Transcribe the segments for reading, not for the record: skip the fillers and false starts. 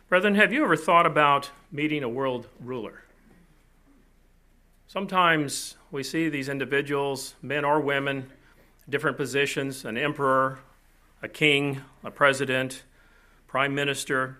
Brethren, have you ever thought about meeting a world ruler? Sometimes we see these individuals, men or women, different positions, an emperor, a king, a president, prime minister.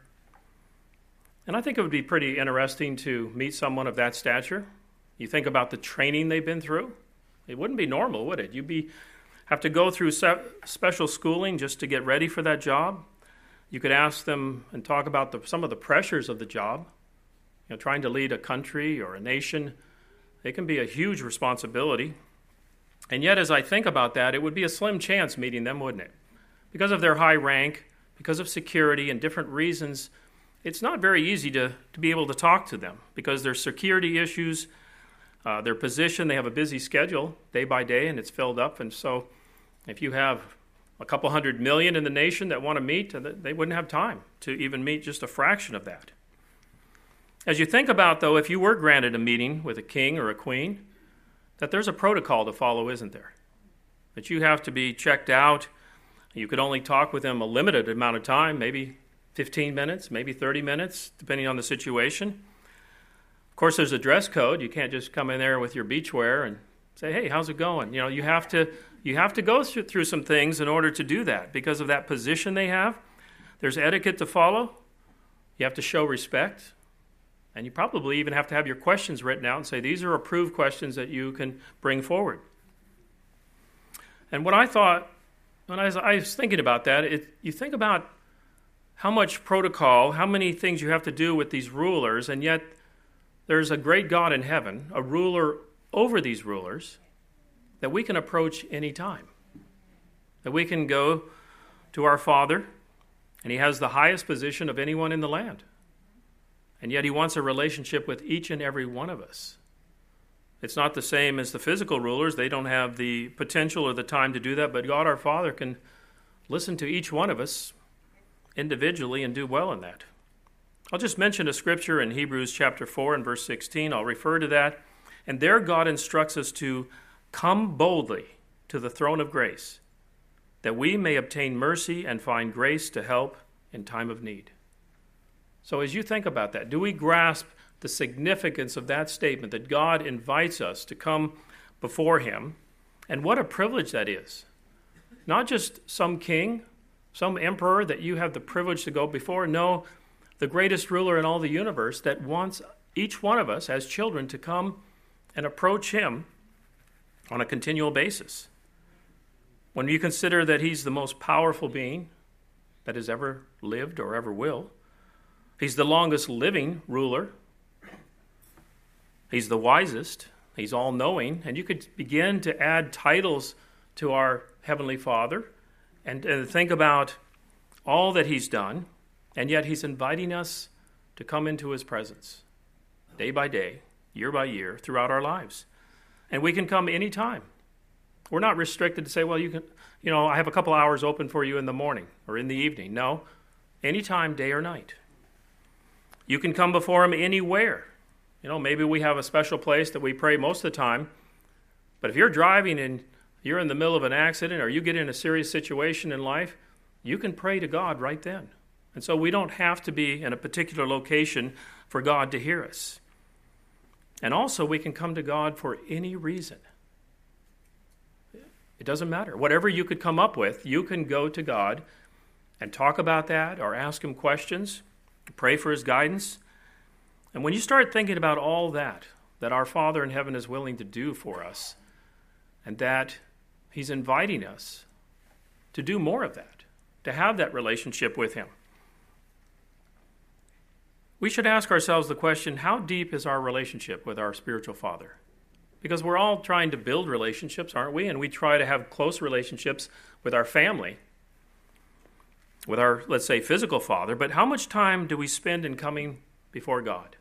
And I think it would be pretty interesting to meet someone of that stature. You think about the training they've been through. It wouldn't be normal, would it? You'd have to go through special schooling just to get ready for that job. You could ask them and talk about some of the pressures of the job. Trying to lead a country or a nation, it can be a huge responsibility. And yet, as I think about that, it would be a slim chance meeting them, wouldn't it? Because of their high rank, because of security and different reasons, it's not very easy to be able to talk to them because there's security issues, their position, they have a busy schedule day by day, and it's filled up. And so if you have a couple 100 million in the nation that want to meet, they wouldn't have time to even meet just a fraction of that. As you think about, though, if you were granted a meeting with a king or a queen, that there's a protocol to follow, isn't there? That you have to be checked out. You could only talk with them a limited amount of time, maybe 15 minutes, maybe 30 minutes, depending on the situation. Of course, there's a dress code. You can't just come in there with your beachwear and say, hey, how's it going? You have to go through some things in order to do that because of that position they have. There's etiquette to follow. You have to show respect. And you probably even have to have your questions written out and say, these are approved questions that you can bring forward. And what I thought, when I was thinking about that, you think about how much protocol, how many things you have to do with these rulers, and yet there's a great God in heaven, a ruler over these rulers, that we can approach any time. That we can go to our Father, and He has the highest position of anyone in the land. And yet He wants a relationship with each and every one of us. It's not the same as the physical rulers. They don't have the potential or the time to do that, but God our Father can listen to each one of us individually and do well in that. I'll just mention a scripture in Hebrews chapter 4 and verse 16. I'll refer to that. And there God instructs us to come boldly to the throne of grace, that we may obtain mercy and find grace to help in time of need. So as you think about that, do we grasp the significance of that statement that God invites us to come before Him? And what a privilege that is. Not just some king, some emperor that you have the privilege to go before. No, the greatest ruler in all the universe that wants each one of us as children to come and approach Him on a continual basis. When you consider that He's the most powerful being that has ever lived or ever will, He's the longest living ruler. He's the wisest. He's all-knowing. And you could begin to add titles to our Heavenly Father and think about all that He's done. And yet He's inviting us to come into His presence day by day, year by year, throughout our lives. And we can come anytime. We're not restricted to say, well, I have a couple hours open for you in the morning or in the evening. No, anytime, day or night. You can come before Him anywhere. Maybe we have a special place that we pray most of the time. But if you're driving and you're in the middle of an accident or you get in a serious situation in life, you can pray to God right then. And so we don't have to be in a particular location for God to hear us. And also we can come to God for any reason. It doesn't matter. Whatever you could come up with, you can go to God and talk about that or ask Him questions. Pray for His guidance. And when you start thinking about all that our Father in heaven is willing to do for us, and that He's inviting us to do more of that, to have that relationship with Him, we should ask ourselves the question, how deep is our relationship with our spiritual Father? Because we're all trying to build relationships, aren't we? And we try to have close relationships with our family, with our, let's say, physical father, but how much time do we spend in coming before God?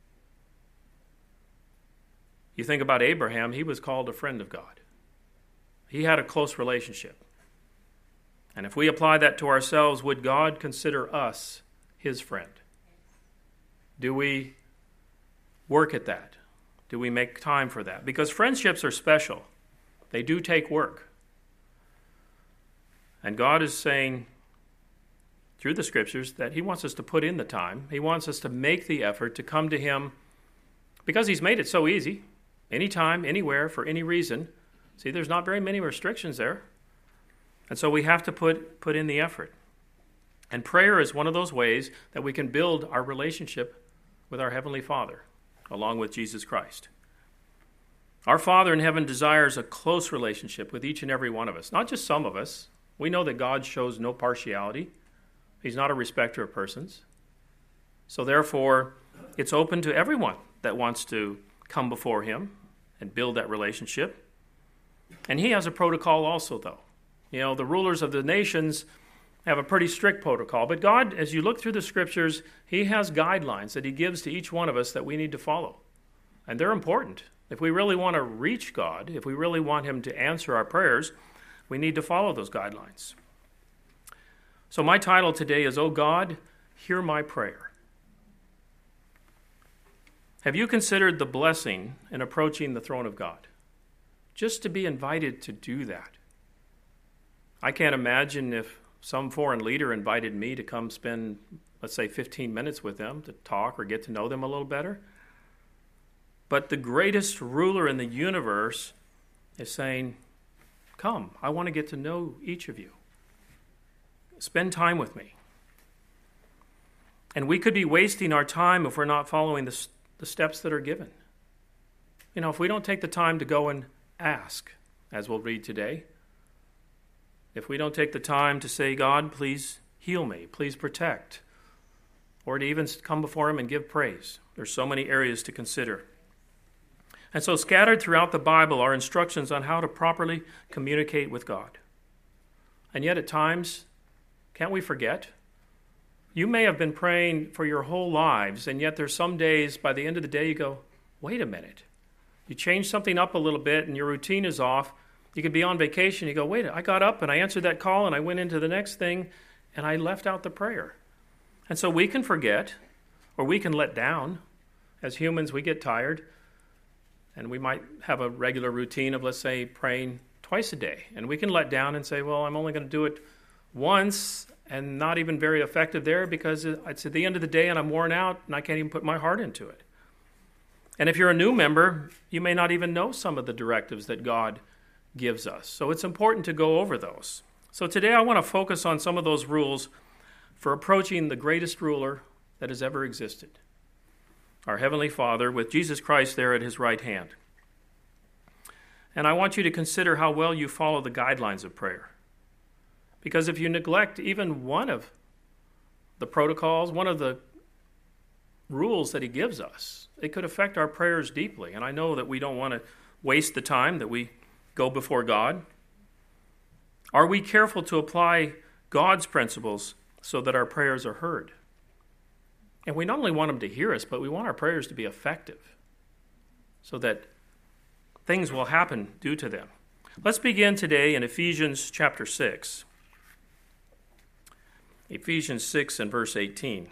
You think about Abraham, he was called a friend of God. He had a close relationship. And if we apply that to ourselves, would God consider us His friend? Do we work at that? Do we make time for that? Because friendships are special. They do take work. And God is saying, through the Scriptures that he wants us to put in the time. He wants us to make the effort to come to him because he's made it so easy, anytime, anywhere, for any reason. See, there's not very many restrictions there. And so we have to put in the effort. And prayer is one of those ways that we can build our relationship with our Heavenly Father, along with Jesus Christ. Our Father in heaven desires a close relationship with each and every one of us, not just some of us. We know that God shows no partiality. He's not a respecter of persons. So therefore, it's open to everyone that wants to come before him and build that relationship. And he has a protocol also, though. You know, the rulers of the nations have a pretty strict protocol. But God, as you look through the Scriptures, he has guidelines that he gives to each one of us that we need to follow. And they're important. If we really want to reach God, if we really want him to answer our prayers, we need to follow those guidelines. So my title today is, "Oh God, hear my prayer." Have you considered the blessing in approaching the throne of God? Just to be invited to do that. I can't imagine if some foreign leader invited me to come spend, let's say, 15 minutes with them to talk or get to know them a little better. But the greatest ruler in the universe is saying, "Come, I want to get to know each of you. Spend time with me." And we could be wasting our time if we're not following the steps that are given. You know, if we don't take the time to go and ask, as we'll read today, if we don't take the time to say, "God, please heal me, please protect," or to even come before him and give praise, there's so many areas to consider. And so scattered throughout the Bible are instructions on how to properly communicate with God. And yet at times, can't we forget? You may have been praying for your whole lives, and yet there's some days, by the end of the day, you go, wait a minute. You change something up a little bit and your routine is off. You could be on vacation, you go, wait, I got up and I answered that call and I went into the next thing and I left out the prayer. And so we can forget, or we can let down. As humans, we get tired. And we might have a regular routine of, let's say, praying twice a day. And we can let down and say, well, I'm only going to do it once, and not even very effective there because it's at the end of the day and I'm worn out and I can't even put my heart into it. And if you're a new member, you may not even know some of the directives that God gives us. So it's important to go over those. So today I want to focus on some of those rules for approaching the greatest ruler that has ever existed, our Heavenly Father, with Jesus Christ there at his right hand. And I want you to consider how well you follow the guidelines of prayer. Because if you neglect even one of the protocols, one of the rules that he gives us, it could affect our prayers deeply. And I know that we don't want to waste the time that we go before God. Are we careful to apply God's principles so that our prayers are heard? And we not only want him to hear us, but we want our prayers to be effective so that things will happen due to them. Let's begin today in Ephesians chapter 6. Ephesians 6 and verse 18.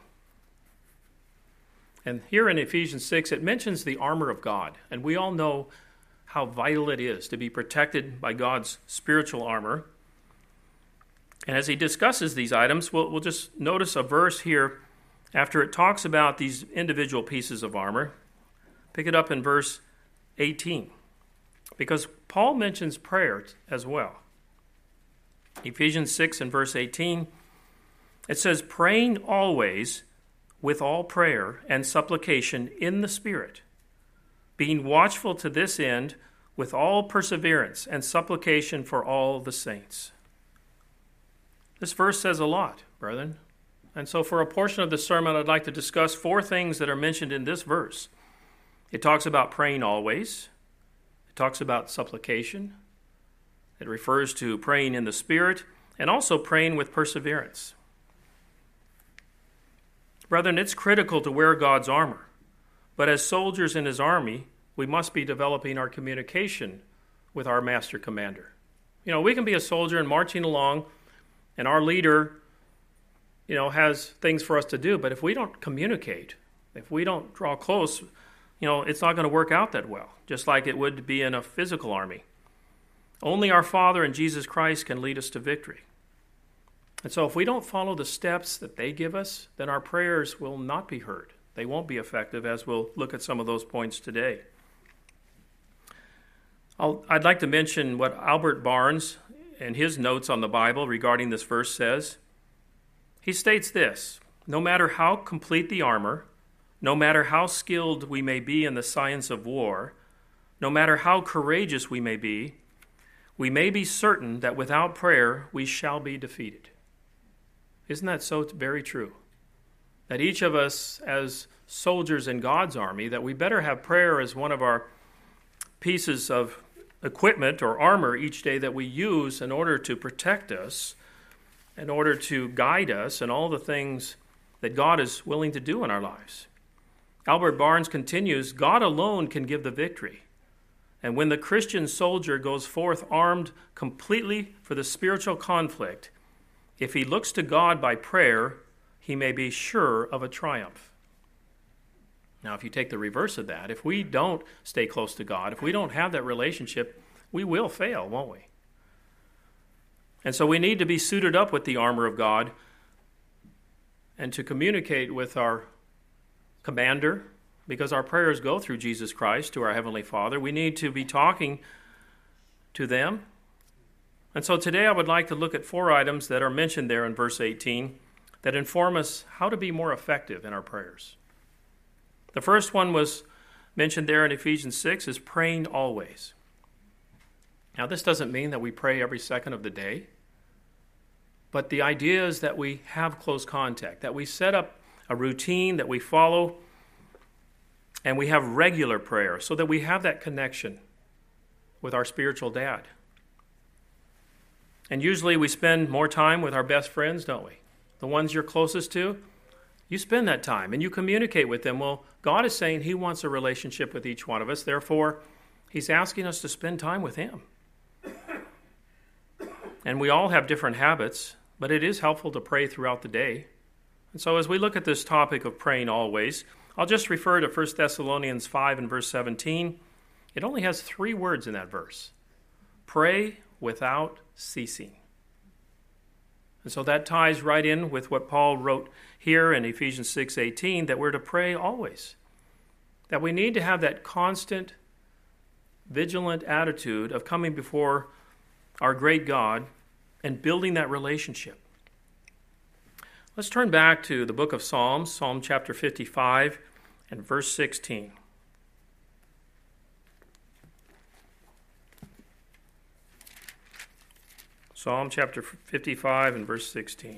And here in Ephesians 6, it mentions the armor of God. And we all know how vital it is to be protected by God's spiritual armor. And as he discusses these items, we'll just notice a verse here after it talks about these individual pieces of armor. Pick it up in verse 18, because Paul mentions prayer as well. Ephesians 6 and verse 18, it says, "Praying always with all prayer and supplication in the Spirit, being watchful to this end with all perseverance and supplication for all the saints." This verse says a lot, brethren. And so for a portion of the sermon, I'd like to discuss 4 things that are mentioned in this verse. It talks about praying always. It talks about supplication. It refers to praying in the Spirit and also praying with perseverance. Brethren, it's critical to wear God's armor. But as soldiers in his army, we must be developing our communication with our master commander. You know, we can be a soldier and marching along, and our leader has things for us to do. But if we don't communicate, if we don't draw close, it's not going to work out that well, just like it would be in a physical army. Only our Father and Jesus Christ can lead us to victory. And so if we don't follow the steps that they give us, then our prayers will not be heard. They won't be effective, as we'll look at some of those points today. I'd like to mention what Albert Barnes, in his notes on the Bible regarding this verse, says. He states this: no matter how complete the armor, no matter how skilled we may be in the science of war, no matter how courageous we may be certain that without prayer we shall be defeated. Isn't that so very true? That each of us as soldiers in God's army, that we better have prayer as one of our pieces of equipment or armor each day that we use in order to protect us, in order to guide us in all the things that God is willing to do in our lives. Albert Barnes continues, God alone can give the victory. And when the Christian soldier goes forth armed completely for the spiritual conflict, if he looks to God by prayer, he may be sure of a triumph. Now, if you take the reverse of that, if we don't stay close to God, if we don't have that relationship, we will fail, won't we? And so we need to be suited up with the armor of God and to communicate with our commander, because our prayers go through Jesus Christ to our Heavenly Father. We need to be talking to them. And so today I would like to look at 4 items that are mentioned there in verse 18 that inform us how to be more effective in our prayers. The first one was mentioned there in Ephesians 6 is praying always. Now, this doesn't mean that we pray every second of the day, but the idea is that we have close contact, that we set up a routine that we follow, and we have regular prayer so that we have that connection with our spiritual dad. And usually we spend more time with our best friends, don't we? The ones you're closest to, you spend that time and you communicate with them. Well, God is saying He wants a relationship with each one of us. Therefore, He's asking us to spend time with Him. And we all have different habits, but it is helpful to pray throughout the day. And so as we look at this topic of praying always, I'll just refer to 1 Thessalonians 5 and verse 17. It only has 3 words in that verse. Pray without ceasing. And so that ties right in with what Paul wrote here in Ephesians 6:18, that we're to pray always. That we need to have that constant, vigilant attitude of coming before our great God and building that relationship. Let's turn back to the book of Psalms, Psalm chapter 55 and verse 16. Psalm chapter 55 and verse 16.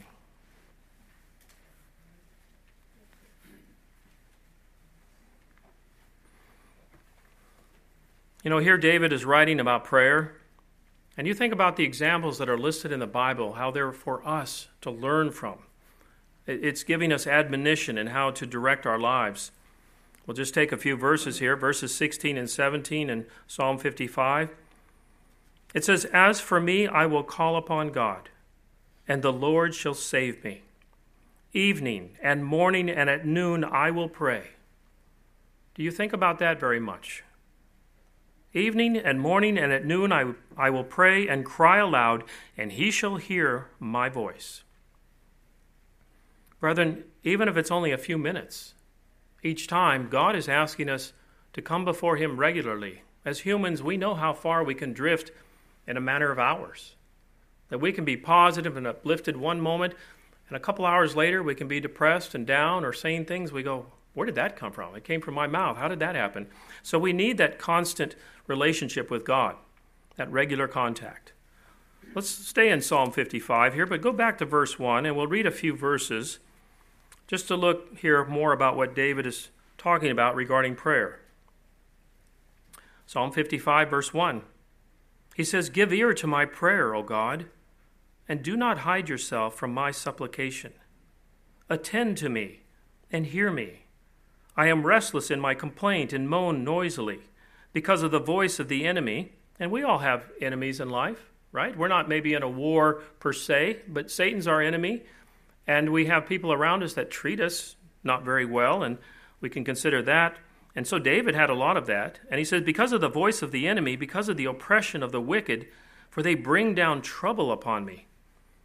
You know, here David is writing about prayer, and you think about the examples that are listed in the Bible, how they're for us to learn from. It's giving us admonition in how to direct our lives. We'll just take a few verses here, verses 16 and 17 in Psalm 55. It says, "As for me, I will call upon God, and the Lord shall save me. Evening and morning and at noon I will pray." Do you think about that very much? Evening and morning and at noon I will pray and cry aloud, and He shall hear my voice. Brethren, even if it's only a few minutes, each time God is asking us to come before Him regularly. As humans, we know how far we can drift in a matter of hours. That we can be positive and uplifted one moment, and a couple hours later we can be depressed and down or saying things we go, where did that come from? It came from my mouth. How did that happen? So we need that constant relationship with God, that regular contact. Let's stay in Psalm 55 here, but go back to verse 1, and we'll read a few verses just to look here more about what David is talking about regarding prayer. Psalm 55, verse 1. He says, "Give ear to my prayer, O God, and do not hide yourself from my supplication. Attend to me and hear me. I am restless in my complaint and moan noisily because of the voice of the enemy." And we all have enemies in life, right? We're not maybe in a war per se, but Satan's our enemy. And we have people around us that treat us not very well, and we can consider that. And so David had a lot of that. And he says, because of the voice of the enemy, because of the oppression of the wicked, for they bring down trouble upon me.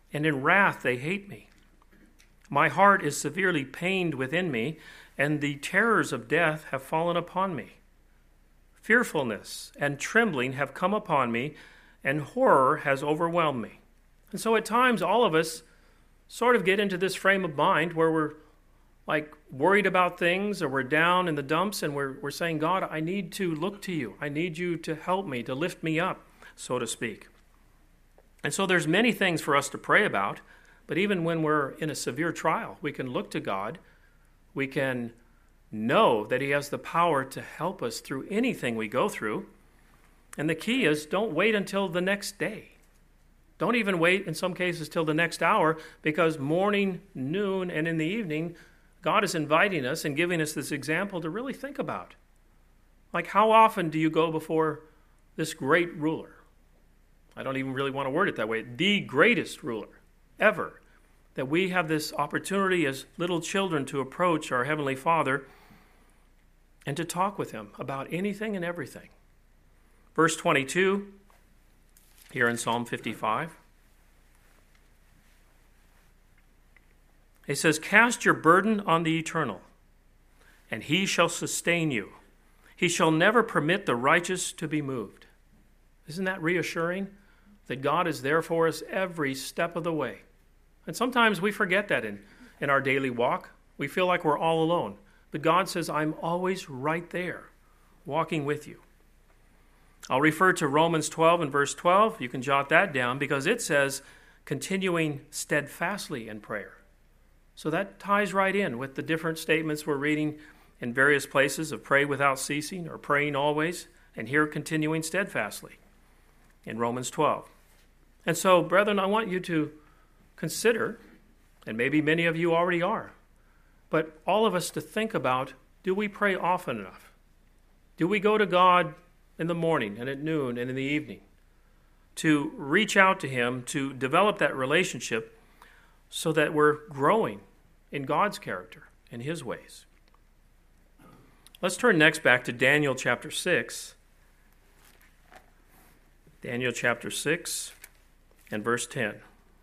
and in wrath they hate me. My heart is severely pained within me, and the terrors of death have fallen upon me. Fearfulness and trembling have come upon me, and horror has overwhelmed me. And so at times all of us sort of get into this frame of mind where we're like worried about things, or we're down in the dumps, and we're saying, God, I need to look to you. I need you to help me, to lift me up, so to speak. And so there's many things for us to pray about, but even when we're in a severe trial, we can look to God. We can know that he has the power to help us through anything we go through. And the key is, don't wait until the next day. Don't even wait, in some cases, till the next hour, because morning, noon, and in the evening, God is inviting us and giving us this example to really think about. Like, how often do you go before this great ruler? I don't even really want to word it that way. The greatest ruler ever. That we have this opportunity as little children to approach our Heavenly Father and to talk with him about anything and everything. Verse 22, here in Psalm 55. It says, cast your burden on the Eternal, and he shall sustain you. He shall never permit the righteous to be moved. Isn't that reassuring? That God is there for us every step of the way. And sometimes we forget that in our daily walk. We feel like we're all alone. But God says, I'm always right there, walking with you. I'll refer to Romans 12 and verse 12. You can jot that down because it says, continuing steadfastly in prayer. So that ties right in with the different statements we're reading in various places of pray without ceasing or praying always, and here continuing steadfastly in Romans 12. And so, brethren, I want you to consider, and maybe many of you already are, but all of us to think about, do we pray often enough? Do we go to God in the morning and at noon and in the evening to reach out to him, to develop that relationship so that we're growing in God's character and his ways? Let's turn next back to Daniel chapter 6. Daniel chapter 6 and verse 10.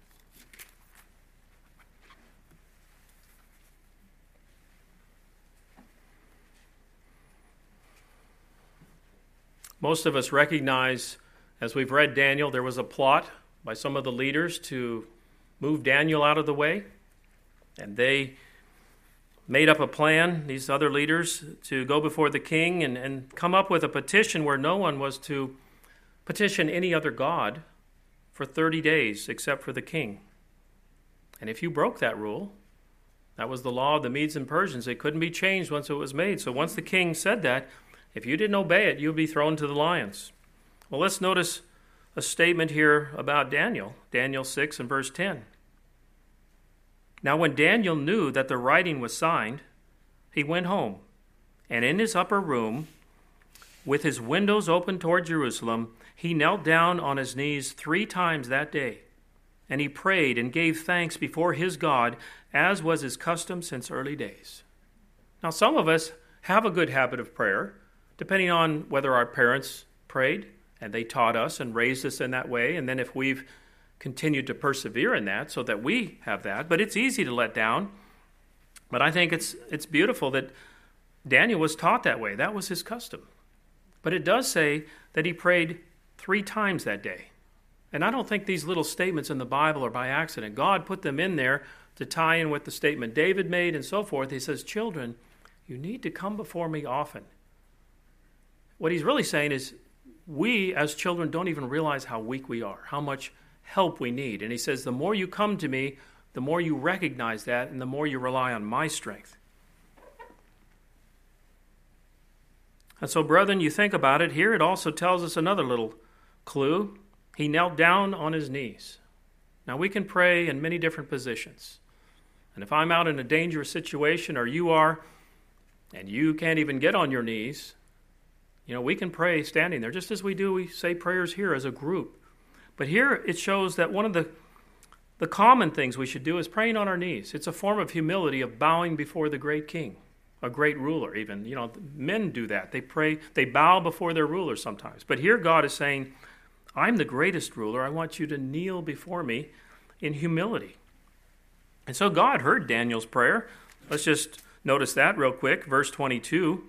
Most of us recognize, as we've read Daniel, there was a plot by some of the leaders to move Daniel out of the way. And they made up a plan, these other leaders, to go before the king and come up with a petition where no one was to petition any other god for 30 days except for the king. And if you broke that rule, that was the law of the Medes and Persians. It couldn't be changed once it was made. So once the king said that, if you didn't obey it, you'd be thrown to the lions. Well, let's notice a statement here about Daniel, Daniel 6 and verse 10. Now when Daniel knew that the writing was signed, he went home, and in his upper room, with his windows open toward Jerusalem, he knelt down on his knees 3 times that day, and he prayed and gave thanks before his God, as was his custom since early days. Now some of us have a good habit of prayer, depending on whether our parents prayed, and they taught us and raised us in that way, and then if we've continued to persevere in that so that we have that. But it's easy to let down. But I think it's beautiful that Daniel was taught that way. That was his custom. But it does say that he prayed 3 times that day. And I don't think these little statements in the Bible are by accident. God put them in there to tie in with the statement David made and so forth. He says, children, you need to come before me often. What he's really saying is we as children don't even realize how weak we are, how much help we need. And he says, the more you come to me, the more you recognize that, and the more you rely on my strength. And so, brethren, you think about it here, it also tells us another little clue. He knelt down on his knees. Now, we can pray in many different positions. And if I'm out in a dangerous situation, or you are, and you can't even get on your knees, we can pray standing there, just as we say prayers here as a group. But here it shows that one of the common things we should do is praying on our knees. It's a form of humility, of bowing before the great king, a great ruler even. Men do that. They pray, they bow before their ruler sometimes. But here God is saying, I'm the greatest ruler. I want you to kneel before me in humility. And so God heard Daniel's prayer. Let's just notice that real quick. Verse 22.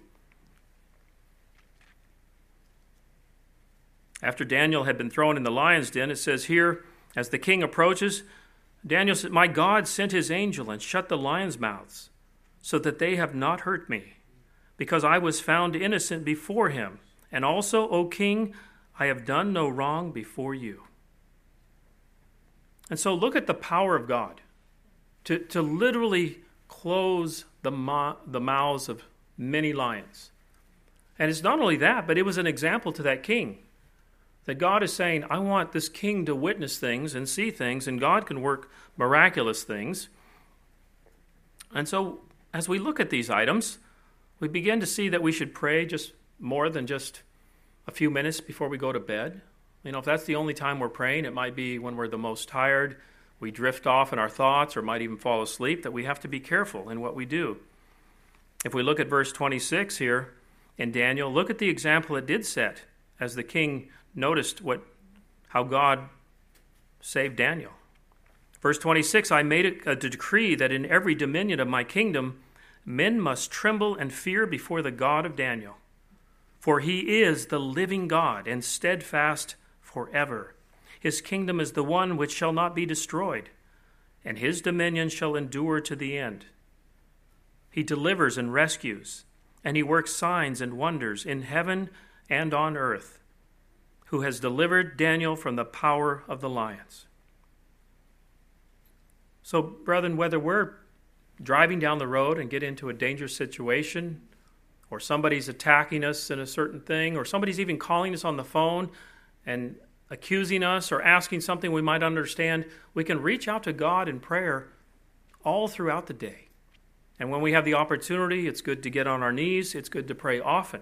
After Daniel had been thrown in the lion's den, it says here, as the king approaches, Daniel said, "My God sent his angel and shut the lions' mouths, so that they have not hurt me, because I was found innocent before him. And also, O king, I have done no wrong before you." And so look at the power of God to literally close the mouths of many lions. And it's not only that, but it was an example to that king. That God is saying, I want this king to witness things and see things, and God can work miraculous things. And so as we look at these items, we begin to see that we should pray just more than just a few minutes before we go to bed. You know, if that's the only time we're praying, it might be when we're the most tired, we drift off in our thoughts, or might even fall asleep, that we have to be careful in what we do. If we look at verse 26 here in Daniel, look at the example it did set as the king noticed how God saved Daniel. Verse 26, I made a decree that in every dominion of my kingdom, men must tremble and fear before the God of Daniel. For he is the living God and steadfast forever. His kingdom is the one which shall not be destroyed, and his dominion shall endure to the end. He delivers and rescues, and he works signs and wonders in heaven and on earth, who has delivered Daniel from the power of the lions. So, brethren, whether we're driving down the road and get into a dangerous situation, or somebody's attacking us in a certain thing, or somebody's even calling us on the phone and accusing us or asking something we might understand, we can reach out to God in prayer all throughout the day. And when we have the opportunity, it's good to get on our knees. It's good to pray often.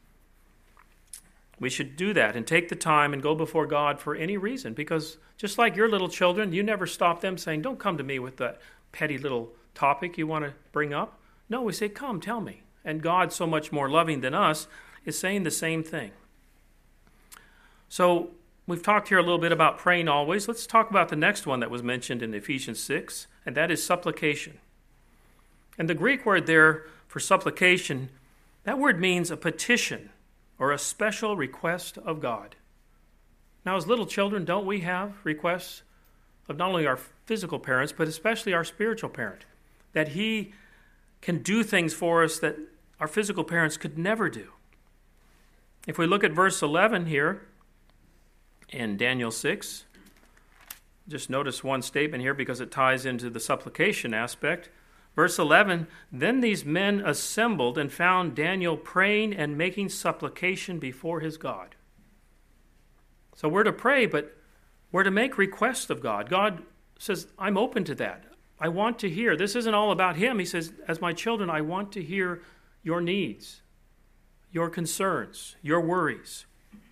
We should do that and take the time and go before God for any reason, because just like your little children, you never stop them saying, don't come to me with that petty little topic you want to bring up. No, we say, come, tell me. And God, so much more loving than us, is saying the same thing. So we've talked here a little bit about praying always. Let's talk about the next one that was mentioned in Ephesians 6, and that is supplication. And the Greek word there for supplication, that word means a petition or a special request of God. Now, as little children, don't we have requests of not only our physical parents, but especially our spiritual parent, that he can do things for us that our physical parents could never do? If we look at verse 11 here in Daniel 6, just notice one statement here because it ties into the supplication aspect. Verse 11, then these men assembled and found Daniel praying and making supplication before his God. So we're to pray, but we're to make requests of God. God says, I'm open to that. I want to hear. This isn't all about him. He says, as my children, I want to hear your needs, your concerns, your worries.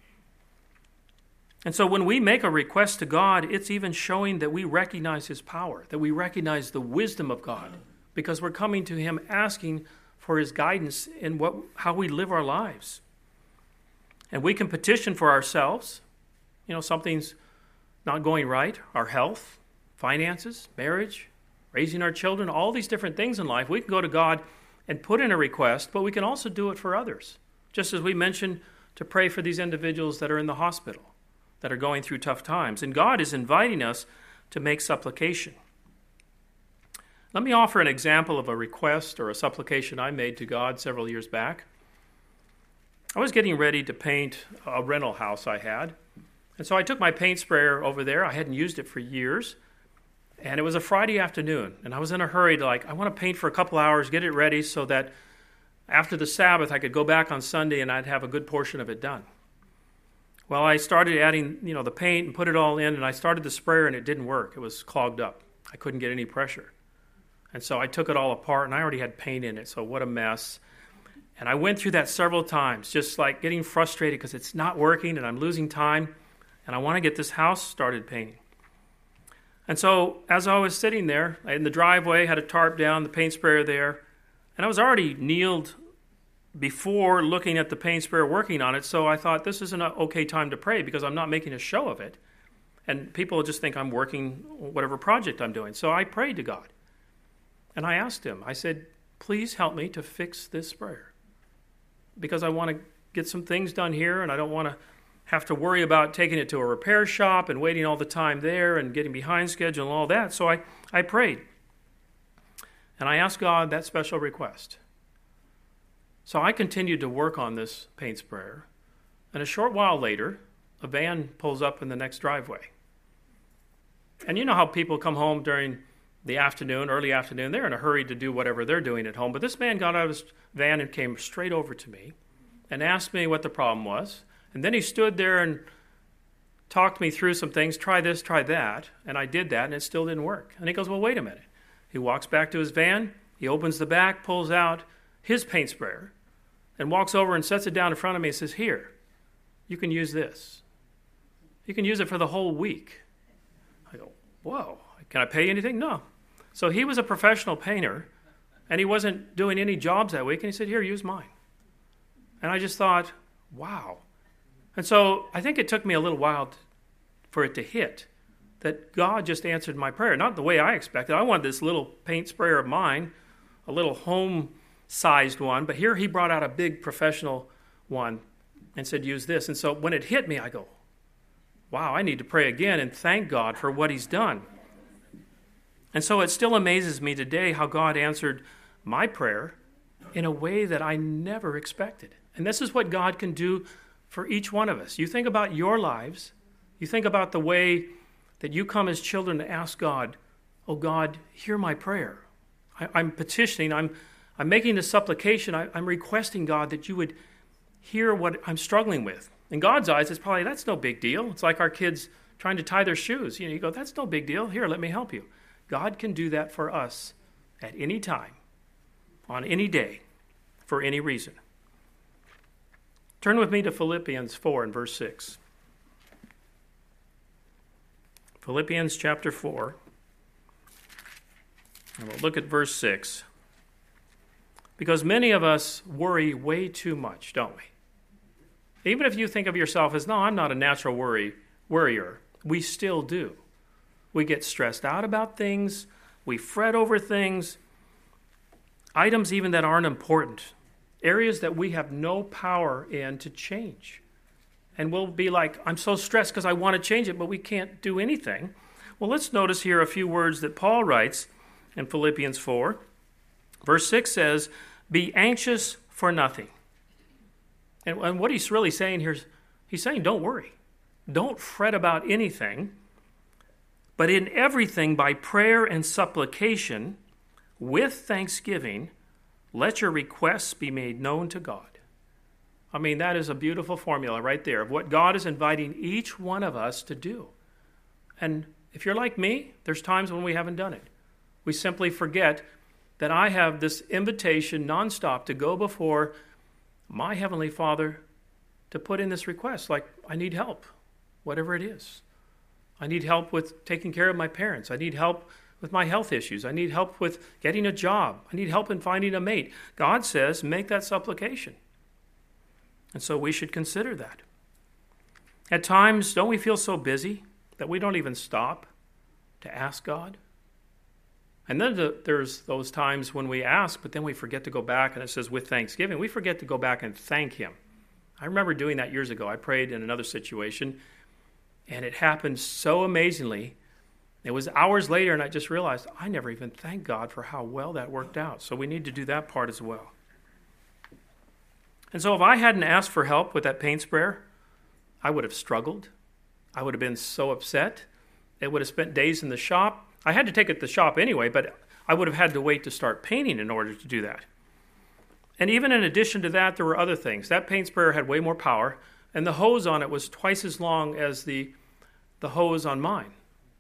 And so when we make a request to God, it's even showing that we recognize his power, that we recognize the wisdom of God, because we're coming to him asking for his guidance in how we live our lives. And we can petition for ourselves. You know, something's not going right, our health, finances, marriage, raising our children, all these different things in life. We can go to God and put in a request, but we can also do it for others. Just as we mentioned, to pray for these individuals that are in the hospital, that are going through tough times. And God is inviting us to make supplication. Let me offer an example of a request or a supplication I made to God several years back. I was getting ready to paint a rental house I had. And so I took my paint sprayer over there. I hadn't used it for years. And it was a Friday afternoon. And I was in a hurry I want to paint for a couple hours, get it ready so that after the Sabbath I could go back on Sunday and I'd have a good portion of it done. Well, I started adding, the paint and put it all in, and I started the sprayer and it didn't work. It was clogged up. I couldn't get any pressure. And so I took it all apart, and I already had paint in it, so what a mess. And I went through that several times, just like getting frustrated because it's not working and I'm losing time, and I want to get this house started painting. And so as I was sitting there in the driveway, had a tarp down, the paint sprayer there, and I was already kneeled before looking at the paint sprayer working on it, so I thought this is an okay time to pray because I'm not making a show of it. And people will just think I'm working whatever project I'm doing. So I prayed to God. And I asked him, I said, please help me to fix this sprayer. Because I want to get some things done here, and I don't want to have to worry about taking it to a repair shop and waiting all the time there and getting behind schedule and all that. So I prayed. And I asked God that special request. So I continued to work on this paint sprayer. And a short while later, a van pulls up in the next driveway. And you know how people come home during the afternoon, early afternoon, they're in a hurry to do whatever they're doing at home. But this man got out of his van and came straight over to me and asked me what the problem was. And then he stood there and talked me through some things, try this, try that. And I did that, and it still didn't work. And he goes, well, wait a minute. He walks back to his van, he opens the back, pulls out his paint sprayer, and walks over and sets it down in front of me and says, here, you can use this. You can use it for the whole week. I go, whoa, can I pay you anything? No. So he was a professional painter, and he wasn't doing any jobs that week, and he said, here, use mine. And I just thought, wow. And so I think it took me a little while for it to hit that God just answered my prayer. Not the way I expected. I wanted this little paint sprayer of mine, a little home-sized one, but here he brought out a big professional one and said, use this. And so when it hit me, I go, wow, I need to pray again and thank God for what he's done. And so it still amazes me today how God answered my prayer in a way that I never expected. And this is what God can do for each one of us. You think about your lives. You think about the way that you come as children to ask God, oh God, hear my prayer. I'm petitioning. I'm making this supplication. I'm requesting, God, that you would hear what I'm struggling with. In God's eyes, it's probably, that's no big deal. It's like our kids trying to tie their shoes. You go, that's no big deal. Here, let me help you. God can do that for us at any time, on any day, for any reason. Turn with me to Philippians 4 and verse 6. Philippians chapter 4. And we'll look at verse 6. Because many of us worry way too much, don't we? Even if you think of yourself as, no, I'm not a natural worrier, we still do. We get stressed out about things. We fret over things. Items even that aren't important. Areas that we have no power in to change. And we'll be like, I'm so stressed because I want to change it, but we can't do anything. Well, let's notice here a few words that Paul writes in Philippians 4. Verse 6 says, be anxious for nothing. And what he's really saying here is, he's saying don't worry. Don't fret about anything. But in everything, by prayer and supplication, with thanksgiving, let your requests be made known to God. I mean, that is a beautiful formula right there of what God is inviting each one of us to do. And if you're like me, there's times when we haven't done it. We simply forget that I have this invitation nonstop to go before my Heavenly Father to put in this request, like I need help, whatever it is. I need help with taking care of my parents. I need help with my health issues. I need help with getting a job. I need help in finding a mate. God says, make that supplication. And so we should consider that. At times, don't we feel so busy that we don't even stop to ask God? And then there's those times when we ask, but then we forget to go back, and it says with thanksgiving. We forget to go back and thank him. I remember doing that years ago. I prayed in another situation, and it happened so amazingly. It was hours later, and I just realized I never even thanked God for how well that worked out. So we need to do that part as well. And so if I hadn't asked for help with that paint sprayer, I would have struggled. I would have been so upset. It would have spent days in the shop. I had to take it to the shop anyway, but I would have had to wait to start painting in order to do that. And even in addition to that, there were other things. That paint sprayer had way more power, and the hose on it was twice as long as the hose on mine.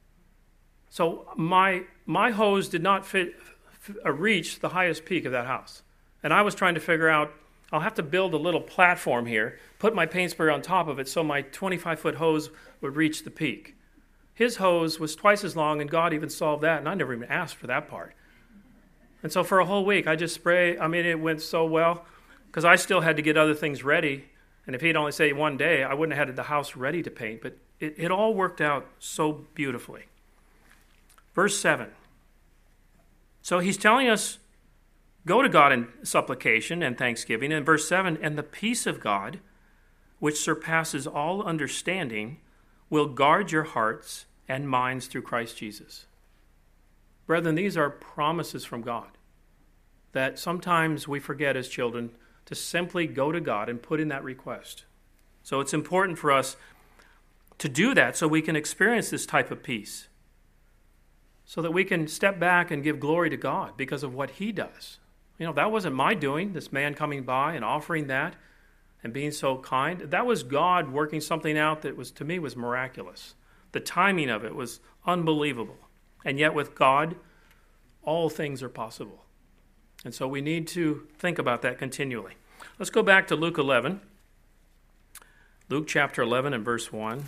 So my hose did not reach the highest peak of that house. And I was trying to figure out, I'll have to build a little platform here, put my paint sprayer on top of it so my 25-foot hose would reach the peak. His hose was twice as long, and God even solved that, and I never even asked for that part. And so for a whole week, I just spray. I mean, it went so well because I still had to get other things ready. And if he'd only say one day, I wouldn't have had the house ready to paint. But It all worked out so beautifully. Verse 7. So he's telling us, go to God in supplication and thanksgiving. And verse 7, and the peace of God, which surpasses all understanding, will guard your hearts and minds through Christ Jesus. Brethren, these are promises from God that sometimes we forget as children to simply go to God and put in that request. So it's important for us to do that so we can experience this type of peace, so that we can step back and give glory to God because of what he does. That wasn't my doing, this man coming by and offering that and being so kind. That was God working something out that was, to me, was miraculous. The timing of it was unbelievable. And yet with God, all things are possible. And so we need to think about that continually. Let's go back to Luke 11. Luke chapter 11 and verse 1.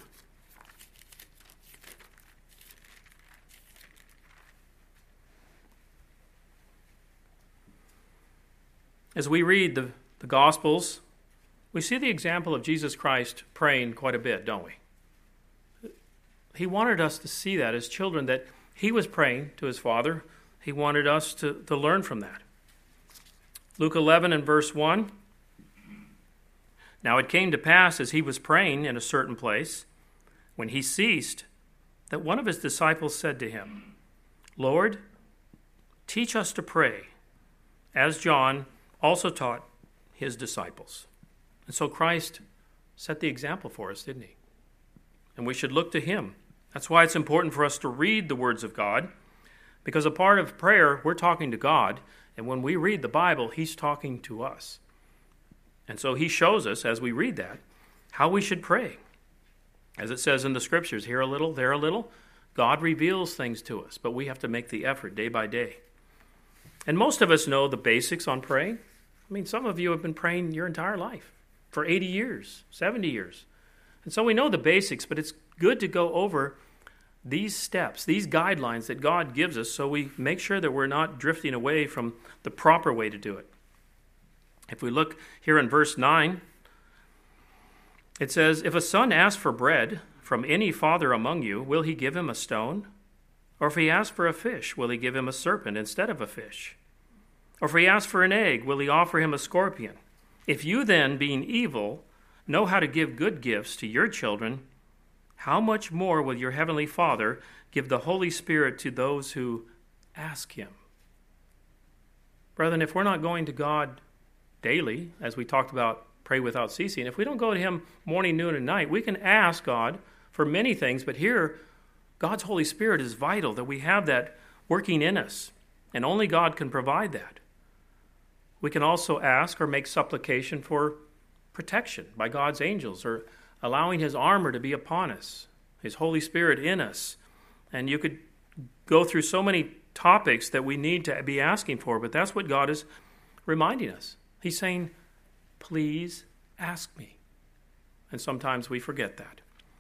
As we read the Gospels, we see the example of Jesus Christ praying quite a bit, don't we? He wanted us to see that as children, that he was praying to his Father. He wanted us to learn from that. Luke 11 and verse 1. Now it came to pass as he was praying in a certain place, when he ceased, that one of his disciples said to him, Lord, teach us to pray, as John also taught his disciples. And so Christ set the example for us, didn't he? And we should look to him. That's why it's important for us to read the words of God, because a part of prayer, we're talking to God, and when we read the Bible, he's talking to us. And so he shows us, as we read that, how we should pray. As it says in the Scriptures, here a little, there a little, God reveals things to us, but we have to make the effort day by day. And most of us know the basics on praying. Some of you have been praying your entire life, for 80 years, 70 years. And so we know the basics, but it's good to go over these steps, these guidelines that God gives us, so we make sure that we're not drifting away from the proper way to do it. If we look here in verse 9, it says, if a son asks for bread from any father among you, will he give him a stone? Or if he asks for a fish, will he give him a serpent instead of a fish? Or if he asks for an egg, will he offer him a scorpion? If you then, being evil, know how to give good gifts to your children, how much more will your heavenly Father give the Holy Spirit to those who ask him? Brethren, if we're not going to God daily, as we talked about, pray without ceasing, if we don't go to him morning, noon, and night, we can ask God for many things, but here, God's Holy Spirit is vital, that we have that working in us, and only God can provide that. We can also ask or make supplication for protection by God's angels, or allowing his armor to be upon us, his Holy Spirit in us. And you could go through so many topics that we need to be asking for, but that's what God is reminding us. He's saying, please ask me. And sometimes we forget that.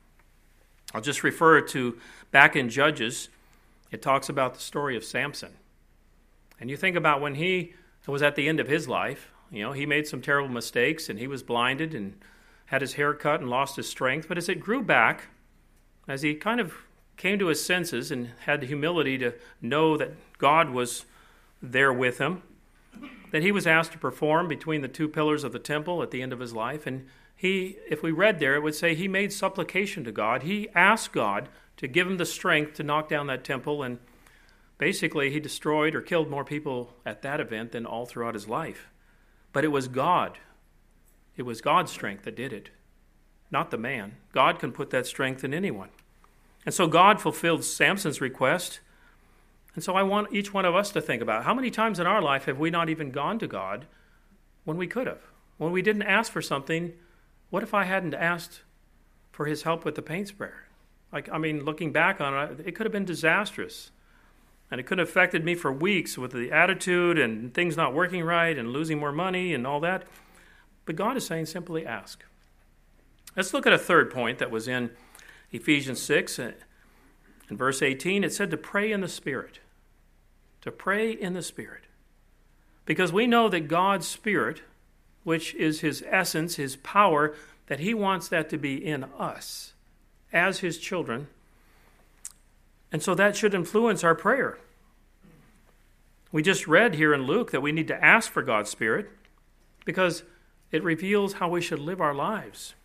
I'll just refer to back in Judges, it talks about the story of Samson. And you think about when he was at the end of his life, he made some terrible mistakes and he was blinded and had his hair cut and lost his strength. But as it grew back, as he kind of came to his senses and had the humility to know that God was there with him, that he was asked to perform between the two pillars of the temple at the end of his life. And he, if we read there, it would say he made supplication to God. He asked God to give him the strength to knock down that temple, and basically he destroyed or killed more people at that event than all throughout his life. But it was God. It was God's strength that did it, not the man. God can put that strength in anyone. And so God fulfilled Samson's request. And so I want each one of us to think about how many times in our life have we not even gone to God when we could have? When we didn't ask for something, what if I hadn't asked for his help with the paint sprayer? Looking back on it, it could have been disastrous. And it could have affected me for weeks with the attitude and things not working right and losing more money and all that. But God is saying simply ask. Let's look at a third point that was in Ephesians 6. In verse 18, it said to pray in the Spirit. To pray in the Spirit. Because we know that God's Spirit, which is his essence, his power, that he wants that to be in us as his children. And so that should influence our prayer. We just read here in Luke that we need to ask for God's Spirit because it reveals how we should live our lives.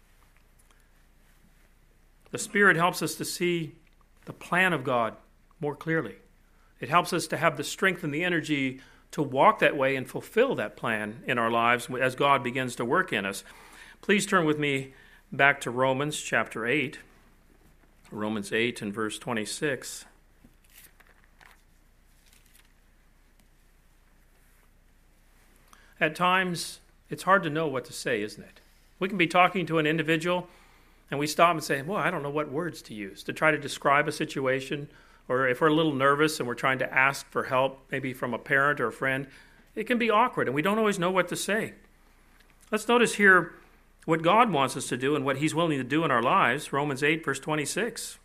The Spirit helps us to see the plan of God more clearly. It helps us to have the strength and the energy to walk that way and fulfill that plan in our lives as God begins to work in us. Please turn with me back to Romans chapter 8. Romans 8 and verse 26. At times, it's hard to know what to say, isn't it? We can be talking to an individual and we stop and say, well, I don't know what words to use to try to describe a situation. Or if we're a little nervous and we're trying to ask for help, maybe from a parent or a friend, it can be awkward and we don't always know what to say. Let's notice here what God wants us to do and what he's willing to do in our lives. Romans 8, verse 26.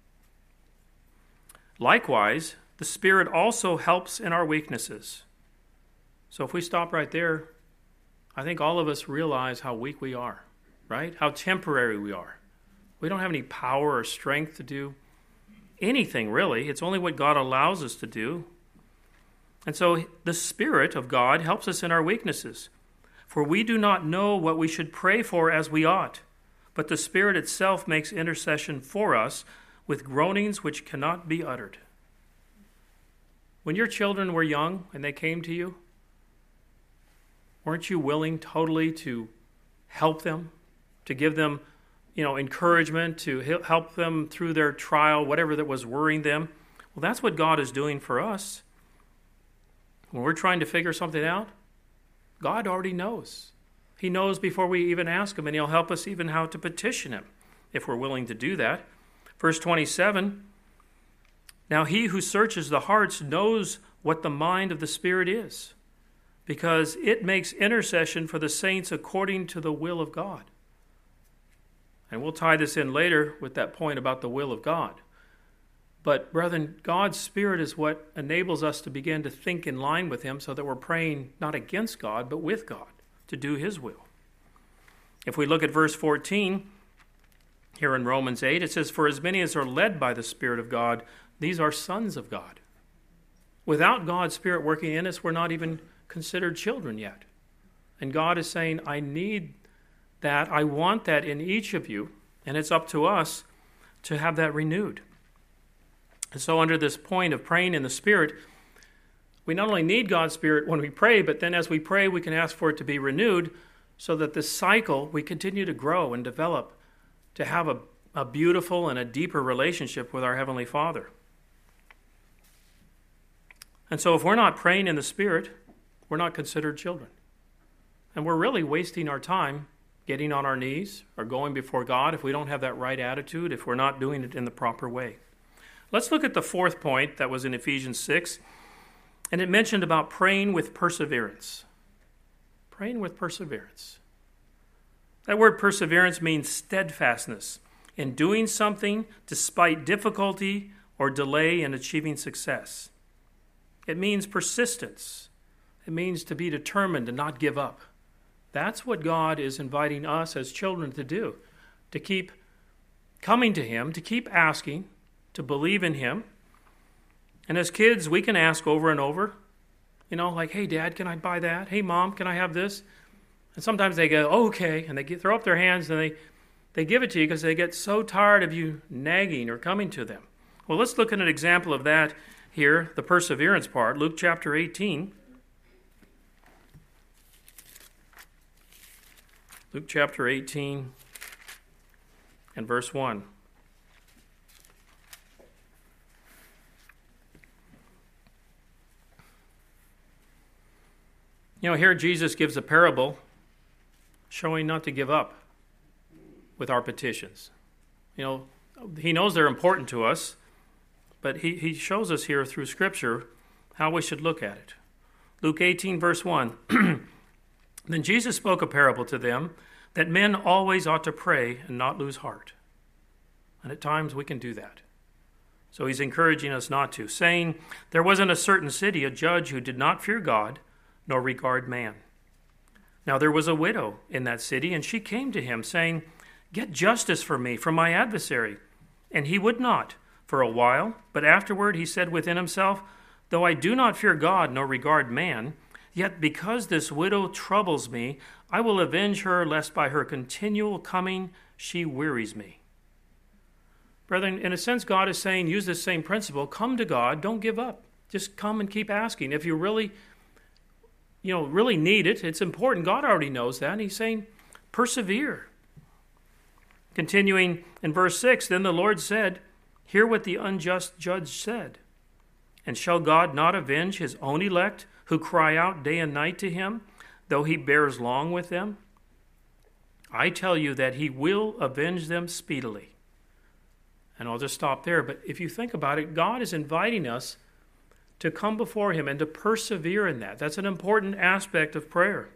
Likewise, the Spirit also helps in our weaknesses. So if we stop right there, I think all of us realize how weak we are, right? How temporary we are. We don't have any power or strength to do anything, really. It's only what God allows us to do. And so the Spirit of God helps us in our weaknesses. For we do not know what we should pray for as we ought, but the Spirit itself makes intercession for us with groanings which cannot be uttered. When your children were young and they came to you, weren't you willing totally to help them, to give them, encouragement, to help them through their trial, whatever that was worrying them? Well, that's what God is doing for us. When we're trying to figure something out, God already knows. He knows before we even ask him, and he'll help us even how to petition him if we're willing to do that. Verse 27, now he who searches the hearts knows what the mind of the Spirit is, because it makes intercession for the saints according to the will of God. And we'll tie this in later with that point about the will of God. But brethren, God's Spirit is what enables us to begin to think in line with him so that we're praying not against God, but with God to do his will. If we look at verse 14, here in Romans 8, it says, for as many as are led by the Spirit of God, these are sons of God. Without God's Spirit working in us, we're not even considered children yet. And God is saying, I need that, I want that in each of you, and it's up to us to have that renewed. And so under this point of praying in the Spirit, we not only need God's Spirit when we pray, but then as we pray, we can ask for it to be renewed so that this cycle, we continue to grow and develop to have a beautiful and a deeper relationship with our Heavenly Father. And so if we're not praying in the Spirit, we're not considered children. And we're really wasting our time getting on our knees or going before God if we don't have that right attitude, if we're not doing it in the proper way. Let's look at the fourth point that was in Ephesians 6, and it mentioned about praying with perseverance. Praying with perseverance. That word perseverance means steadfastness in doing something despite difficulty or delay in achieving success. It means persistence. It means to be determined and not give up. That's what God is inviting us as children to do, to keep coming to him, to keep asking, to believe in him. And as kids, we can ask over and over, like, hey, Dad, can I buy that? Hey, Mom, can I have this? And sometimes they go, oh, okay, and they throw up their hands and they give it to you because they get so tired of you nagging or coming to them. Well, let's look at an example of that here, the perseverance part, Luke chapter 18. Luke chapter 18 and verse 1. Here Jesus gives a parable showing not to give up with our petitions. He knows they're important to us, but he shows us here through Scripture how we should look at it. Luke 18, verse 1. Then Jesus spoke a parable to them that men always ought to pray and not lose heart. And at times we can do that. So he's encouraging us not to, saying, there was in a certain city a judge who did not fear God nor regard man. Now there was a widow in that city, and she came to him, saying, get justice for me from my adversary. And he would not for a while, but afterward he said within himself, Though I do not fear God nor regard man, yet because this widow troubles me, I will avenge her, lest by her continual coming she wearies me. Brethren, in a sense, God is saying, use this same principle. Come to God. Don't give up. Just come and keep asking. If you really need it, it's important. God already knows that. And he's saying, persevere. Continuing in verse 6, Then the Lord said, Hear what the unjust judge said. And shall God not avenge his own elect, who cry out day and night to him, though he bears long with them? I tell you that he will avenge them speedily. And I'll just stop there. But if you think about it, God is inviting us to come before him and to persevere in that. That's an important aspect of prayer.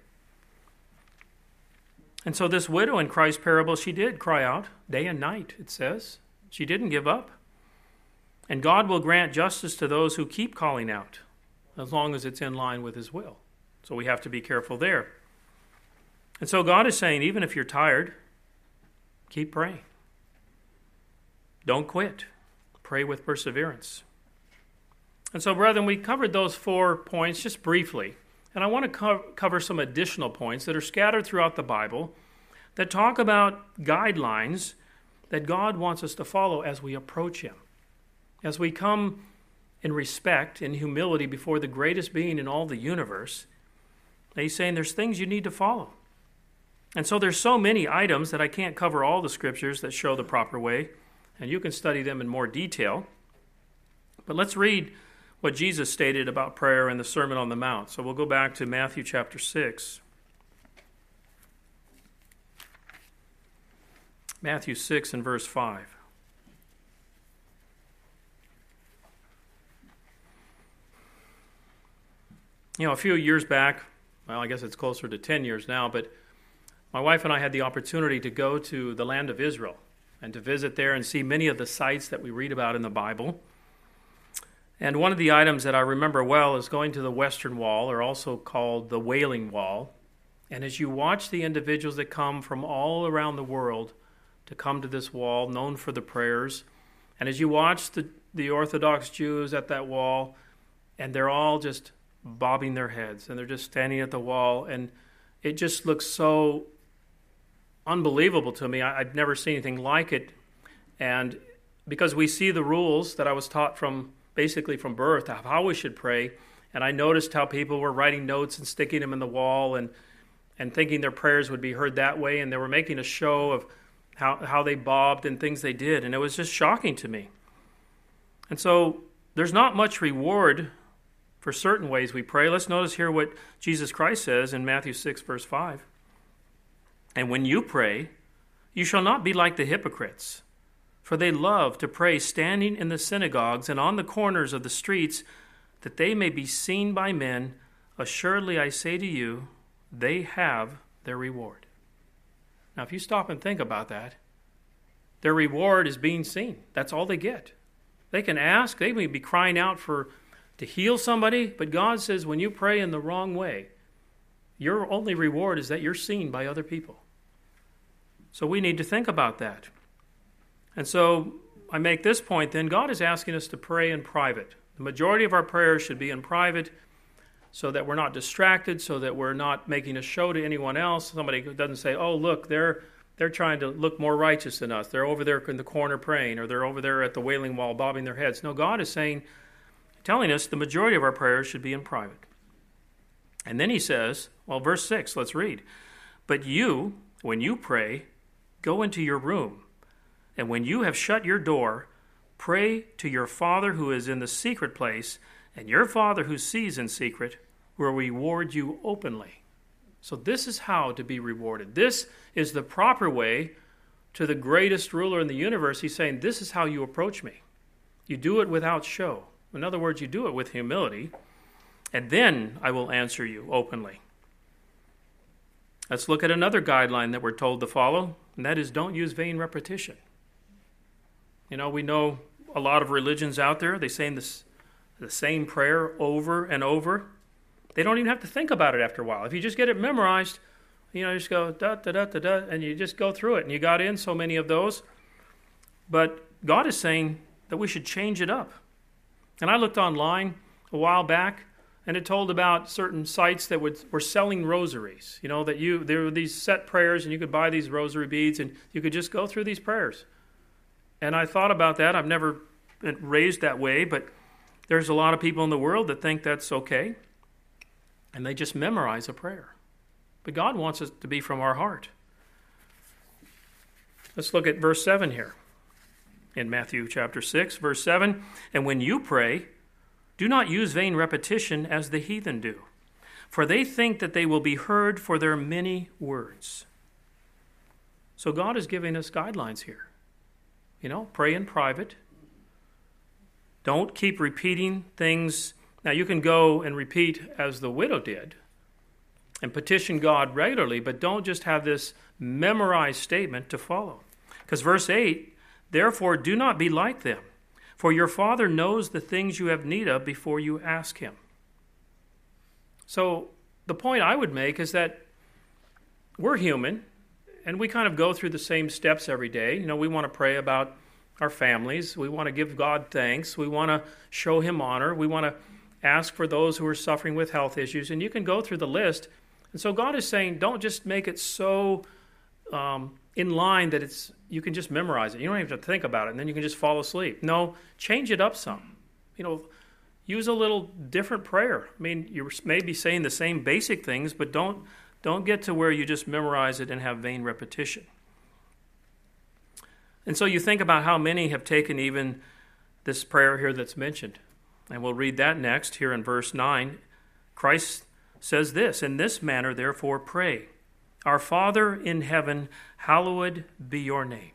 And so this widow in Christ's parable, she did cry out day and night, it says. She didn't give up. And God will grant justice to those who keep calling out, as long as it's in line with his will. So we have to be careful there. And so God is saying, even if you're tired, keep praying. Don't quit. Pray with perseverance. And so, brethren, we covered those 4 points just briefly. And I want to cover some additional points that are scattered throughout the Bible that talk about guidelines that God wants us to follow as we approach him. As we come in respect and humility before the greatest being in all the universe, he's saying there's things you need to follow. And so there's so many items that I can't cover all the scriptures that show the proper way, and you can study them in more detail. But let's read what Jesus stated about prayer in the Sermon on the Mount. So we'll go back to Matthew chapter 6. Matthew 6 and verse 5. A few years back, well, I guess it's closer to 10 years now, but my wife and I had the opportunity to go to the land of Israel and to visit there and see many of the sites that we read about in the Bible. And one of the items that I remember well is going to the Western Wall, or also called the Wailing Wall. And as you watch the individuals that come from all around the world to come to this wall, known for the prayers, and as you watch the Orthodox Jews at that wall, and they're all just bobbing their heads, and they're just standing at the wall, and it just looks so unbelievable to me. I've never seen anything like it. And because we see the rules that I was taught from basically from birth, of how we should pray, and I noticed how people were writing notes and sticking them in the wall and thinking their prayers would be heard that way, and they were making a show of how they bobbed and things they did, and it was just shocking to me. And so there's not much reward for certain ways we pray. Let's notice here what Jesus Christ says in Matthew 6, verse 5. And when you pray, you shall not be like the hypocrites, for they love to pray standing in the synagogues and on the corners of the streets, that they may be seen by men. Assuredly, I say to you, they have their reward. Now, if you stop and think about that, their reward is being seen. That's all they get. They can ask, they may be crying out to heal somebody, but God says when you pray in the wrong way, your only reward is that you're seen by other people. So we need to think about that. And so I make this point then, God is asking us to pray in private. The majority of our prayers should be in private so that we're not distracted, so that we're not making a show to anyone else. Somebody doesn't say, oh, look, they're trying to look more righteous than us. They're over there in the corner praying, or they're over there at the Wailing Wall bobbing their heads. No, God is telling us the majority of our prayers should be in private. And then he says, well, verse 6, let's read. But you, when you pray, go into your room, and when you have shut your door, pray to your Father who is in the secret place, and your Father who sees in secret will reward you openly. So this is how to be rewarded. This is the proper way to the greatest ruler in the universe. He's saying, this is how you approach me. You do it without show. In other words, you do it with humility, and then I will answer you openly. Let's look at another guideline that we're told to follow, and that is don't use vain repetition. We know a lot of religions out there, they say the same prayer over and over. They don't even have to think about it after a while. If you just get it memorized, you just go da da da da da, and you just go through it. And you got in so many of those. But God is saying that we should change it up. And I looked online a while back, and it told about certain sites that were selling rosaries. You know, there were these set prayers, and you could buy these rosary beads, and you could just go through these prayers. And I thought about that. I've never been raised that way, but there's a lot of people in the world that think that's okay, and they just memorize a prayer. But God wants it to be from our heart. Let's look at verse 7 here in Matthew chapter 6, verse 7. And when you pray, do not use vain repetition as the heathen do, for they think that they will be heard for their many words. So God is giving us guidelines here. You know, pray in private. Don't keep repeating things. Now, you can go and repeat as the widow did and petition God regularly, but don't just have this memorized statement to follow. Because verse 8, therefore do not be like them, for your Father knows the things you have need of before you ask him. So the point I would make is that we're human, and we kind of go through the same steps every day. You know, we want to pray about our families. We want to give God thanks. We want to show him honor. We want to ask for those who are suffering with health issues. And you can go through the list. And so God is saying, don't just make it so in line that you can just memorize it. You don't even have to think about it, and then you can just fall asleep. No, change it up some. You know, use a little different prayer. I mean, you may be saying the same basic things, but don't get to where you just memorize it and have vain repetition. And so you think about how many have taken even this prayer here that's mentioned. And we'll read that next here in verse 9. Christ says this, in this manner, therefore, pray. Our Father in heaven, hallowed be your name.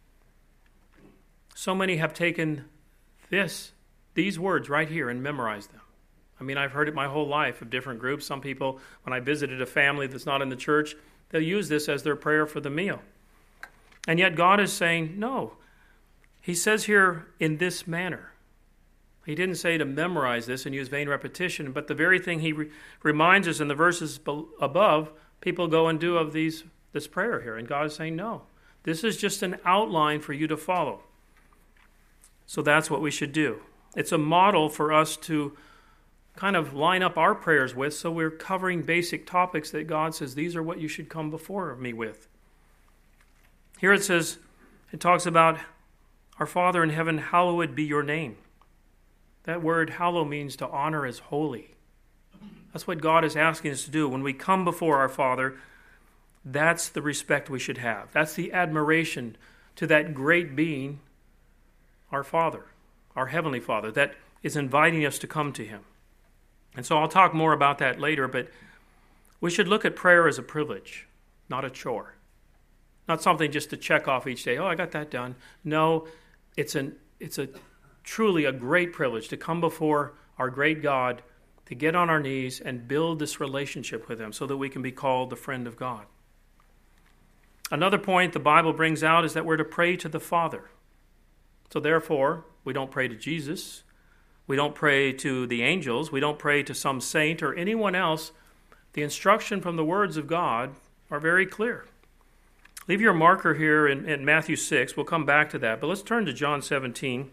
So many have taken these words right here and memorized them. I mean, I've heard it my whole life of different groups. Some people, when I visited a family that's not in the church, they'll use this as their prayer for the meal. And yet God is saying, no. He says here, in this manner. He didn't say to memorize this and use vain repetition, but the very thing he reminds us in the verses above, people go and do of this prayer here. And God is saying, no. This is just an outline for you to follow. So that's what we should do. It's a model for us to kind of line up our prayers with, so we're covering basic topics that God says, these are what you should come before me with. Here it says, it talks about, our Father in heaven, hallowed be your name. That word hallow means to honor as holy. That's what God is asking us to do. When we come before our Father, that's the respect we should have. That's the admiration to that great being, our Father, our Heavenly Father, that is inviting us to come to him. And so I'll talk more about that later, but we should look at prayer as a privilege, not a chore. Not something just to check off each day. Oh, I got that done. No, it's truly a great privilege to come before our great God, to get on our knees and build this relationship with him so that we can be called the friend of God. Another point the Bible brings out is that we're to pray to the Father. So therefore, we don't pray to Jesus. We don't pray to the angels. We don't pray to some saint or anyone else. The instruction from the words of God are very clear. Leave your marker here in Matthew 6. We'll come back to that. But let's turn to John 17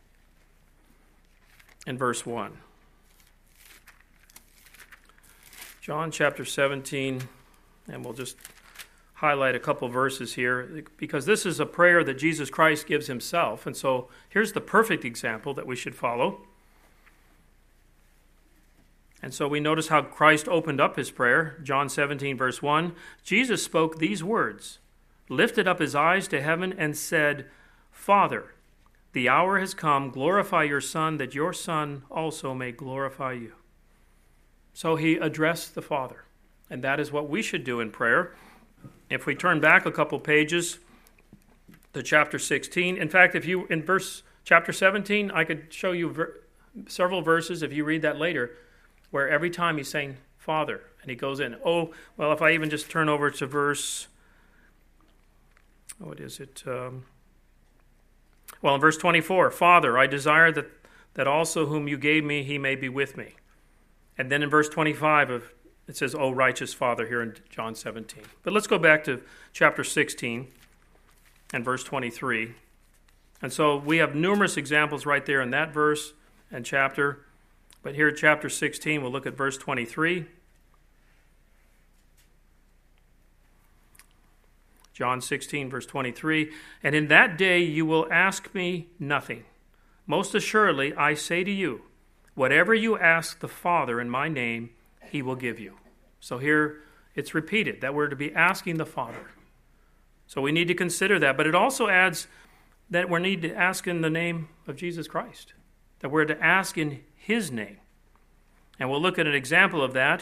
and verse 1. John chapter 17, and we'll just highlight a couple verses here, because this is a prayer that Jesus Christ gives himself. And so here's the perfect example that we should follow. And so we notice how Christ opened up his prayer. John 17, verse 1. Jesus spoke these words, lifted up his eyes to heaven, and said, Father, the hour has come. Glorify your Son, that your Son also may glorify you. So he addressed the Father. And that is what we should do in prayer. If we turn back a couple pages to chapter 16. In fact, in chapter 17, I could show you several verses, if you read that later, where every time he's saying, Father, and he goes in. Oh, well, if I even just turn over to verse, what is it? In verse 24, Father, I desire that also whom you gave me, he may be with me. And then in verse 25, it says, O righteous Father, here in John 17. But let's go back to chapter 16 and verse 23. And so we have numerous examples right there in that verse and chapter. But here at chapter 16, we'll look at verse 23. John 16, verse 23. And in that day you will ask me nothing. Most assuredly, I say to you, whatever you ask the Father in my name, he will give you. So here it's repeated that we're to be asking the Father. So we need to consider that. But it also adds that we need to ask in the name of Jesus Christ. That we're to ask in his name. And we'll look at an example of that.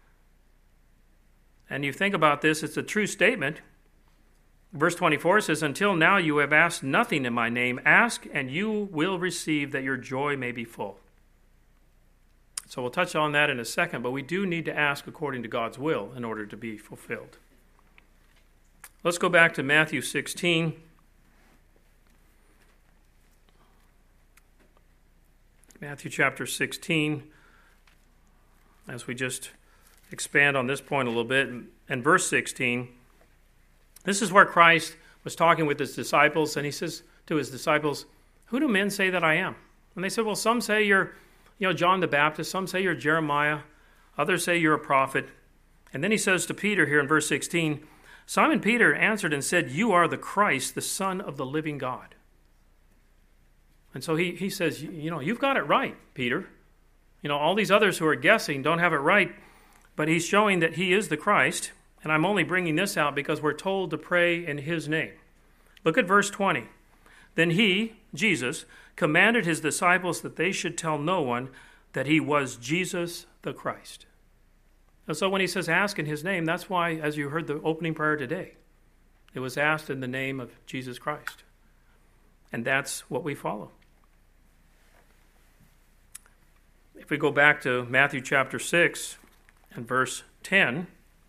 And you think about this, it's a true statement. Verse 24 says, until now you have asked nothing in my name. Ask and you will receive, that your joy may be full. So we'll touch on that in a second, but we do need to ask according to God's will in order to be fulfilled. Let's go back to Matthew 16. Matthew chapter 16, as we just expand on this point a little bit. And verse 16, this is where Christ was talking with his disciples, and he says to his disciples, who do men say that I am? And they said, well, some say you're John the Baptist, some say you're Jeremiah, others say you're a prophet. And then he says to Peter here in verse 16, Simon Peter answered and said, you are the Christ, the Son of the living God. And so he says, you've got it right, Peter. All these others who are guessing don't have it right, but he's showing that he is the Christ. And I'm only bringing this out because we're told to pray in his name. Look at verse 20. Then he, Jesus, commanded his disciples that they should tell no one that he was Jesus the Christ. And so when he says ask in his name, that's why, as you heard the opening prayer today, it was asked in the name of Jesus Christ. And that's what we follow. If we go back to Matthew chapter 6 and verse 10,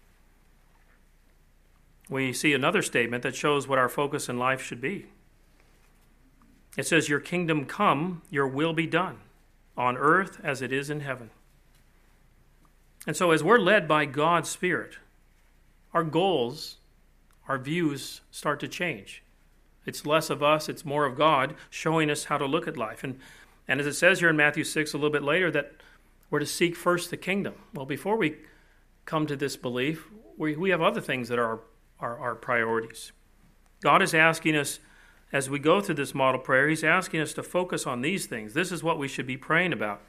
we see another statement that shows what our focus in life should be. It says, your kingdom come, your will be done, on earth as it is in heaven. And so as we're led by God's Spirit, our goals, our views start to change. It's less of us, it's more of God showing us how to look at life. And as it says here in Matthew 6 a little bit later, that we're to seek first the kingdom. Well, before we come to this belief, we have other things that are our priorities. God is asking us, as we go through this model prayer, he's asking us to focus on these things. This is what we should be praying about.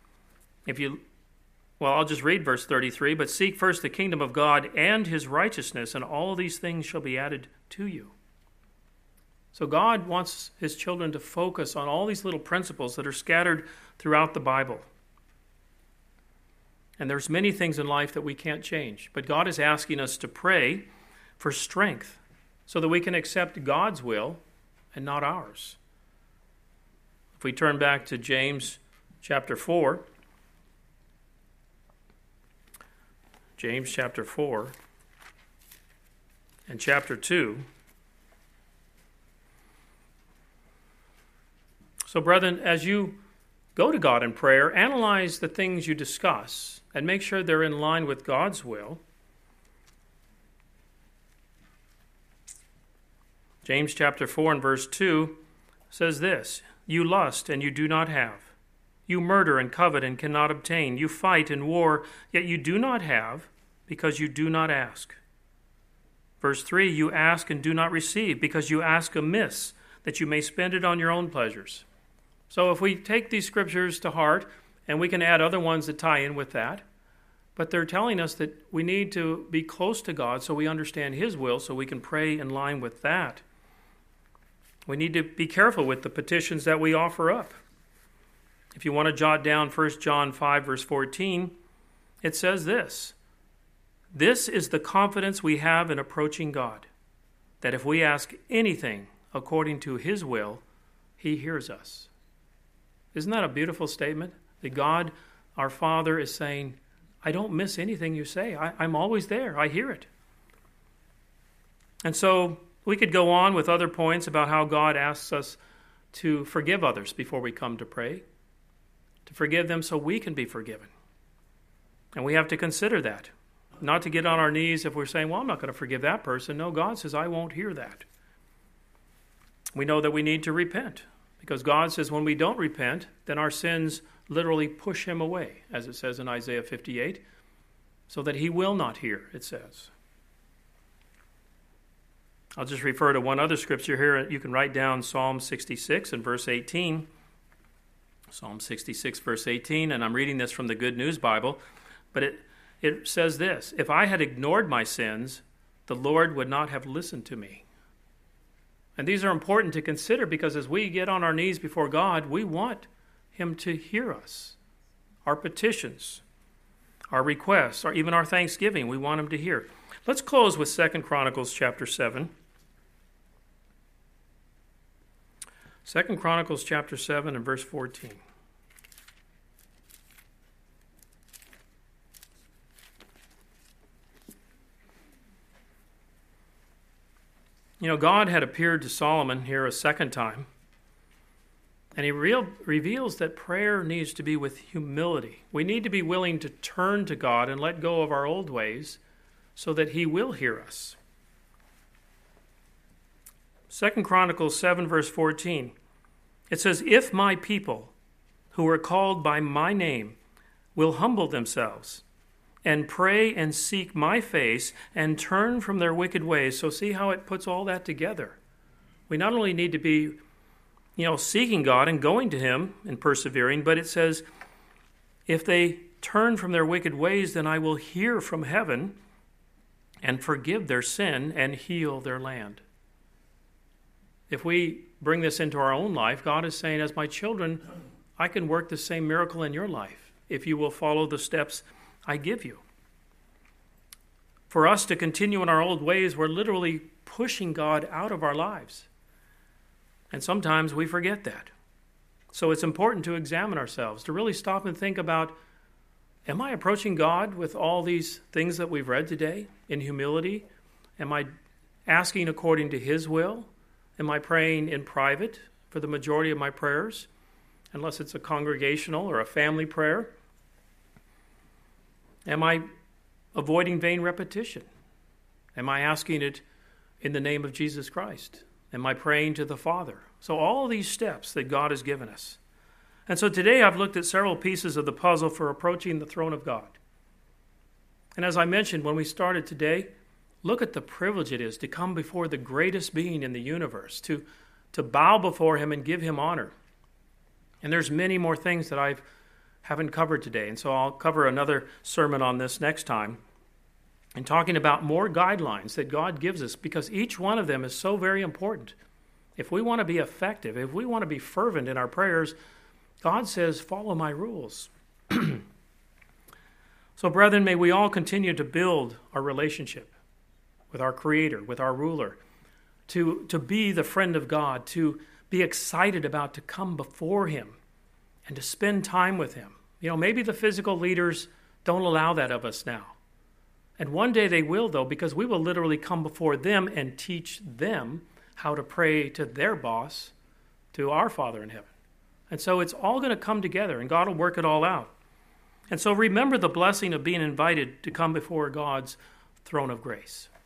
I'll just read verse 33, but seek first the kingdom of God and his righteousness, and all these things shall be added to you. So God wants his children to focus on all these little principles that are scattered throughout the Bible. And there's many things in life that we can't change, but God is asking us to pray for strength so that we can accept God's will and not ours. If we turn back to James chapter 4, James chapter 4 and chapter 2. So, brethren, as you go to God in prayer, analyze the things you discuss and make sure they're in line with God's will. James chapter 4 and verse 2 says this, you lust and you do not have. You murder and covet and cannot obtain. You fight and war, yet you do not have because you do not ask. Verse 3, you ask and do not receive because you ask amiss, that you may spend it on your own pleasures. So if we take these scriptures to heart, and we can add other ones that tie in with that, but they're telling us that we need to be close to God so we understand his will, so we can pray in line with that. We need to be careful with the petitions that we offer up. If you want to jot down 1 John 5, verse 14, it says this, this is the confidence we have in approaching God, that if we ask anything according to his will, he hears us. Isn't that a beautiful statement? That God, our Father, is saying, I don't miss anything you say. I'm always there. I hear it. And so we could go on with other points about how God asks us to forgive others before we come to pray, to forgive them so we can be forgiven. And we have to consider that. Not to get on our knees if we're saying, well, I'm not going to forgive that person. No, God says, I won't hear that. We know that we need to repent because God says when we don't repent, then our sins literally push him away, as it says in Isaiah 58, so that he will not hear, it says. I'll just refer to one other scripture here. You can write down Psalm 66 and verse 18. Psalm 66, verse 18, and I'm reading this from the Good News Bible, but it says this: if I had ignored my sins, the Lord would not have listened to me. And these are important to consider because as we get on our knees before God, we want him to hear us. Our petitions, our requests, or even our thanksgiving, we want him to hear. Let's close with 2 Chronicles chapter 7. 2 Chronicles chapter 7 and verse 14. You know, God had appeared to Solomon here a second time, and he reveals that prayer needs to be with humility. We need to be willing to turn to God and let go of our old ways so that he will hear us. 2 Chronicles 7, verse 14, it says, if my people who are called by my name will humble themselves and pray and seek my face and turn from their wicked ways. So see how it puts all that together. We not only need to be, seeking God and going to him and persevering, but it says, if they turn from their wicked ways, then I will hear from heaven and forgive their sin and heal their land. If we bring this into our own life, God is saying, as my children, I can work the same miracle in your life if you will follow the steps I give you. For us to continue in our old ways, we're literally pushing God out of our lives. And sometimes we forget that. So it's important to examine ourselves, to really stop and think about, am I approaching God with all these things that we've read today in humility? Am I asking according to his will? Am I praying in private for the majority of my prayers, unless it's a congregational or a family prayer? Am I avoiding vain repetition? Am I asking it in the name of Jesus Christ? Am I praying to the Father? So all these steps that God has given us. And so today I've looked at several pieces of the puzzle for approaching the throne of God. And as I mentioned when we started today, look at the privilege it is to come before the greatest being in the universe, to bow before him and give him honor. And there's many more things that I haven't covered today, and so I'll cover another sermon on this next time, and talking about more guidelines that God gives us, because each one of them is so very important. If we want to be effective, if we want to be fervent in our prayers, God says, follow my rules. So, brethren, may we all continue to build our relationship with our Creator, with our ruler, to be the friend of God, to be excited about to come before him and to spend time with him. Maybe the physical leaders don't allow that of us now. And one day they will, though, because we will literally come before them and teach them how to pray to their boss, to our Father in heaven. And so it's all going to come together, and God will work it all out. And so remember the blessing of being invited to come before God's throne of grace.